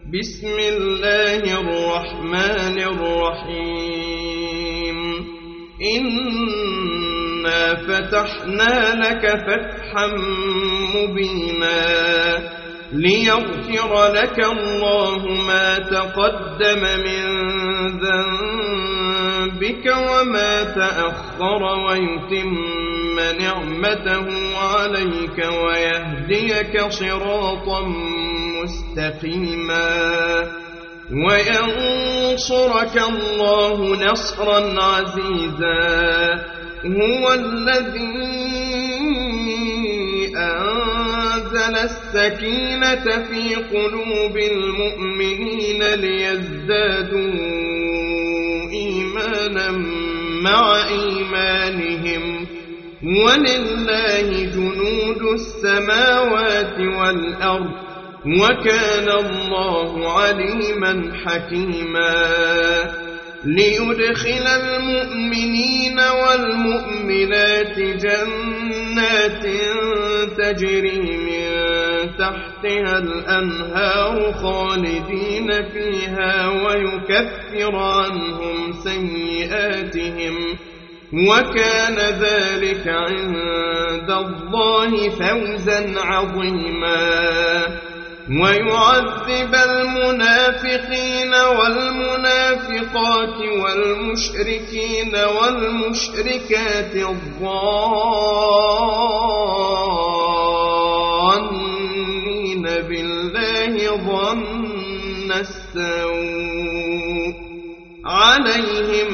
بسم الله الرحمن الرحيم إنا فتحنا لك فتحا مبينا ليغفر لك الله ما تقدم من ذنبك وما تأخر ويتم نعمته عليك ويهديك صراطا مستقيما وينصرك الله نصرا عزيزا هو الذي أنزل السكينة في قلوب المؤمنين ليزدادوا إيمانا مع إيمانهم ولله جنود السماوات والأرض وكان الله عليما حكيما ليدخل المؤمنين والمؤمنات جنات تجري من تحتها الأنهار خالدين فيها ويكفر عنهم سيئاتهم وكان ذلك عند الله فوزا عظيما ويعذب المنافقين والمنافقات والمشركين والمشركات الظانين بالله ظن السوء عليهم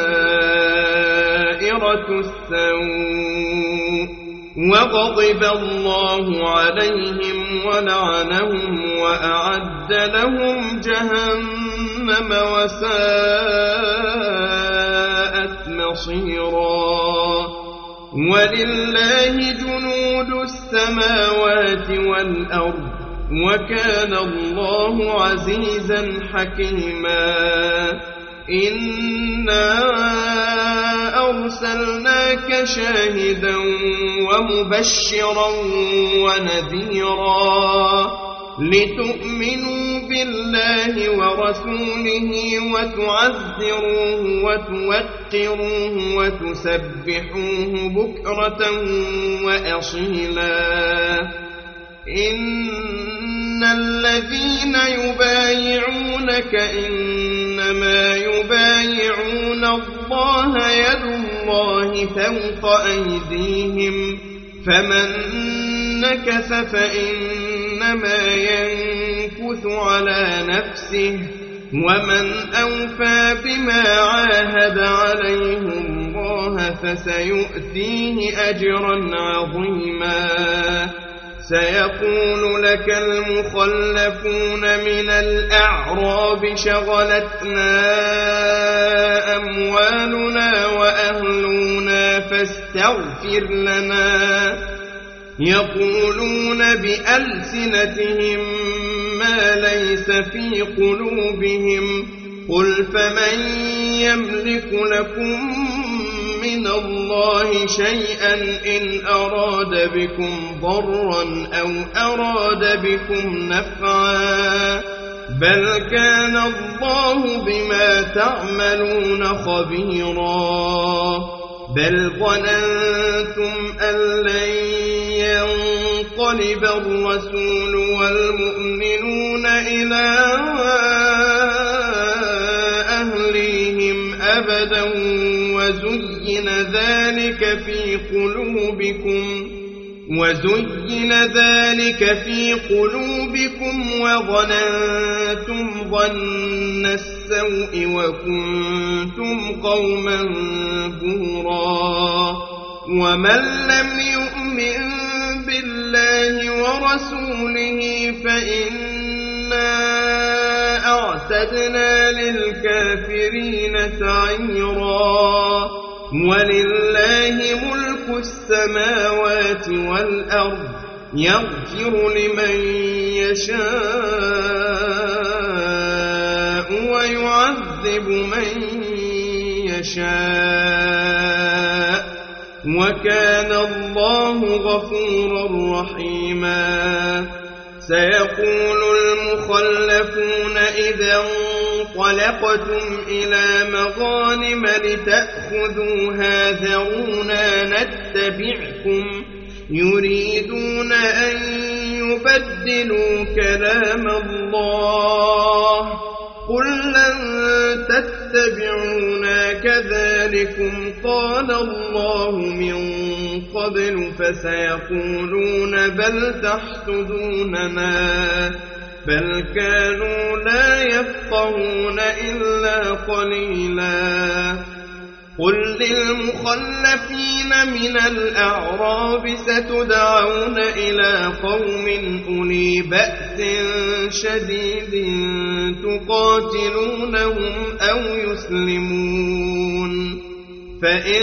دائرة السوء وغضب الله عليهم ولعنهم وأعد لهم جهنم وساءت مصيرا ولله جنود السماوات والأرض وكان الله عزيزا حكيما إنا أرسلناك شاهدا ومبشرا ونذيرا لتؤمنوا بالله ورسوله وتعزروه وتوقروه وتسبحوه بكرة وأصيلا إن الذين يبايعونك إنما يبايعون الله يد الله فوق أيديهم فمن نكث فإنما ينكث على نفسه ومن أوفى بما عاهد عليه الله فسيؤتيه أجرا عظيما سيقول لك المخلفون من الأعراب شغلتنا أموالنا وأهلنا فاستغفر لنا يقولون بألسنتهم ما ليس في قلوبهم قل فمن يملك لكم من الله شيئا إن أراد بكم ضرا أو أراد بكم نفعا بل كان الله بما تعملون خبيرا بل ظننتم أن لن ينقلب الرسول والمؤمنون إلى أهليهم أبدا وزين ذلك في قلوبكم وظننتم ظن السوء وكنتم قوما بورا ومن لم يؤمن بالله ورسوله فإنا أعتدنا للكافرين سعيرا ولله ملك السماوات والأرض يغفر لمن يشاء ويعذب من يشاء وكان الله غفورا رحيما. سيقول المخلفون إذا انطلقتم إلى مغانم لتأخذوها ذرونا نتبعكم يريدون أن يبدلوا كلام الله قل لن تتبعونا كذلكم قال الله من قبل فسيقولون بل تحسدوننا بل كانوا لا يفقهون إلا قليلا قل للمخلفين من الأعراب ستدعون إلى قوم أولي بأس شديد تقاتلونهم أو يسلمون فإن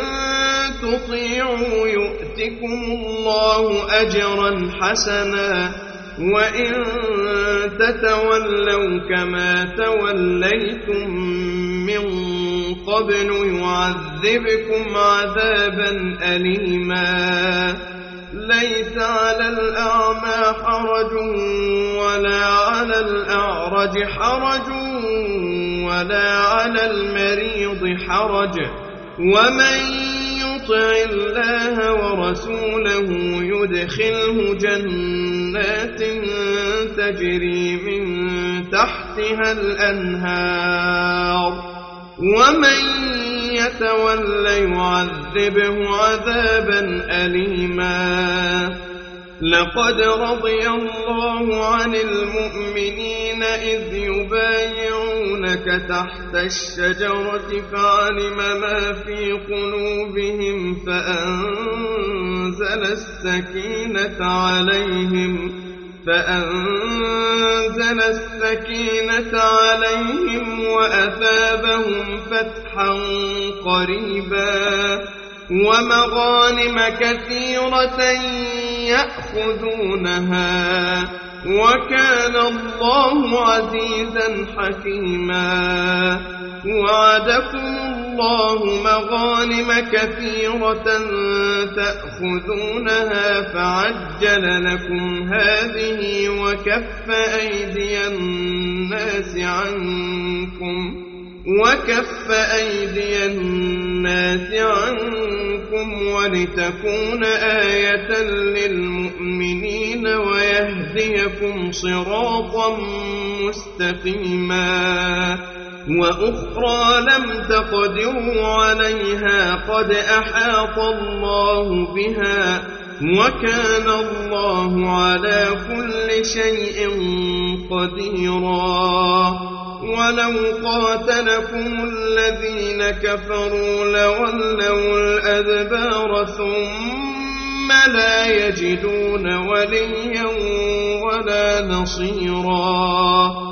تطيعوا يؤتكم الله أجرا حسنا وإن تتولوا كما توليتم من قبل يعذبكم عذابا أليما ليس على الأعمى حرج ولا على الأعرج حرج ولا على المريض حرج ومن يطع الله ورسوله يدخله جنات تجري من تحتها الأنهار ومن يتول يعذبه عذابا أليما لقد رضي الله عن المؤمنين إذ يبايعونك تحت الشجرة فعلم ما في قلوبهم فأنزل السكينة عليهم وأثابهم فتحا قريبا ومغانم كثيرة يأخذونها وكان الله عزيزا حكيما وعدكم الله مغانم كثيرة تأخذونها فعجل لكم هذه وكف أيدي الناس عنكم ولتكون آية للمؤمنين ويهديكم صراطا مستقيما وأخرى لم تقدروا عليها قد أحاط الله بها وكان الله على كل شيء قديرا ولو قاتلكم الذين كفروا لولوا الأدبار ثم لا يجدون وليا ولا نصيرا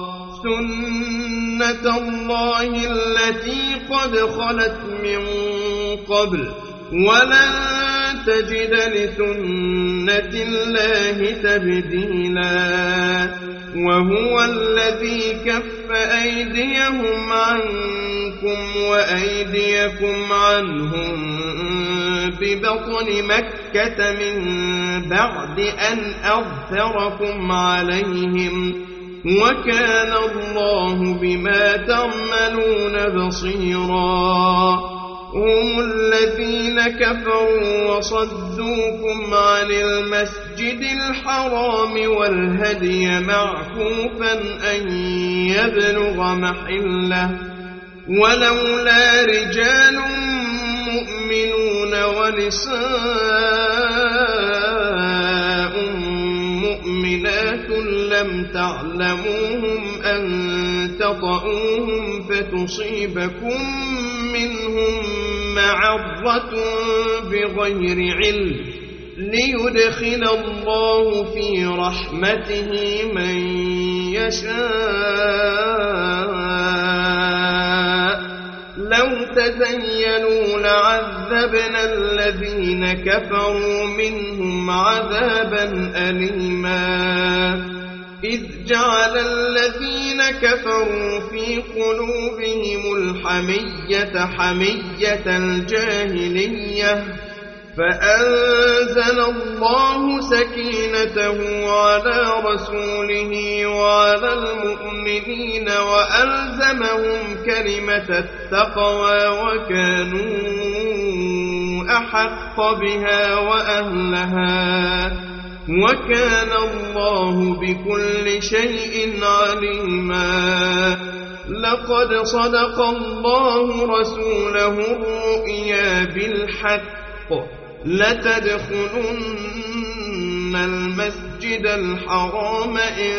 سنة الله التي قد خلت من قبل ولن تجد لسنة الله تبديلا وهو الذي كف أيديهم عنكم وأيديكم عنهم ببطن مكة من بعد أن أظفركم عليهم وكان الله بما تعملون بصيرا هم الذين كفروا وصدوكم عن المسجد الحرام والهدي معكوفا أن يبلغ محله ولولا رجال مؤمنون ونساء مؤمنات لم تعلموهم أن تطؤوهم فتصيبكم منهم معرة بغير علم ليدخل الله في رحمته من يشاء لو تزينوا لعذبنا الذين كفروا منهم عذابا أليما إذ جعل الذين كفروا في قلوبهم الحمية حمية الجاهلية فأنزل الله سكينته على رسوله وعلى المؤمنين وألزمهم كلمة التقوى وكانوا أحق بها وأهلها وكان الله بكل شيء عليما. لقد صدق الله رسوله الرؤيا بالحق لتدخلن المسجد الحرام إن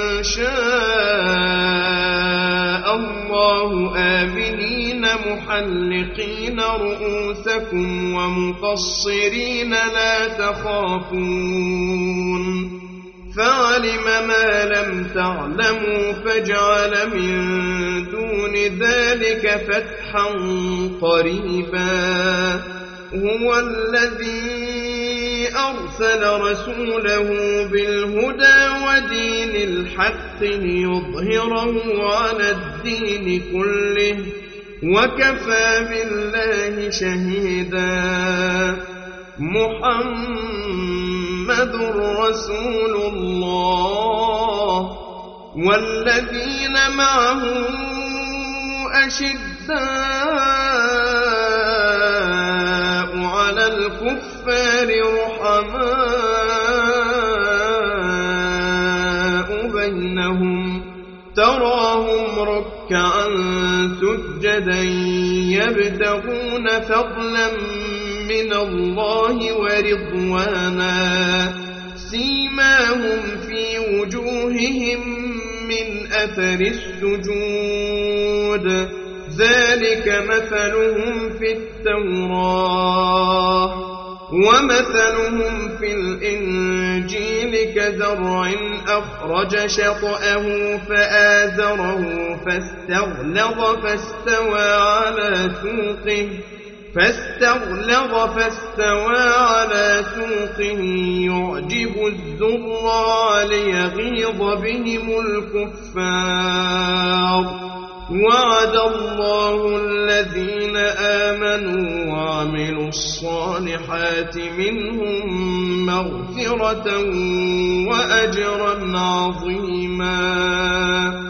شاء الله آمنين محلقين رؤوسكم ومقصرين لا تخافون فعلم ما لم تعلموا فاجعل من دون ذلك فتحا قريبا. هو الذي أرسل رسوله بالهدى ودين الحق ليظهره على الدين كله وكفى بالله شهيدا. محمد رسول الله والذين معه أشداء على الكفار رحماء بينهم تراهم ركعا سجدا يبتغون فضلا من الله ورضوانا سيماهم في وجوههم من أثر السجود ذلك مثلهم في التوراة ومثلهم في الإنجيل كزرع أخرج شطأه فآزره فاستغلظ فاستوى على سوقه يعجب الزراع ليغيظ بهم الكفار. وعد الله الذين آمنوا وعملوا الصالحات منهم مغفرة وأجرا عظيما.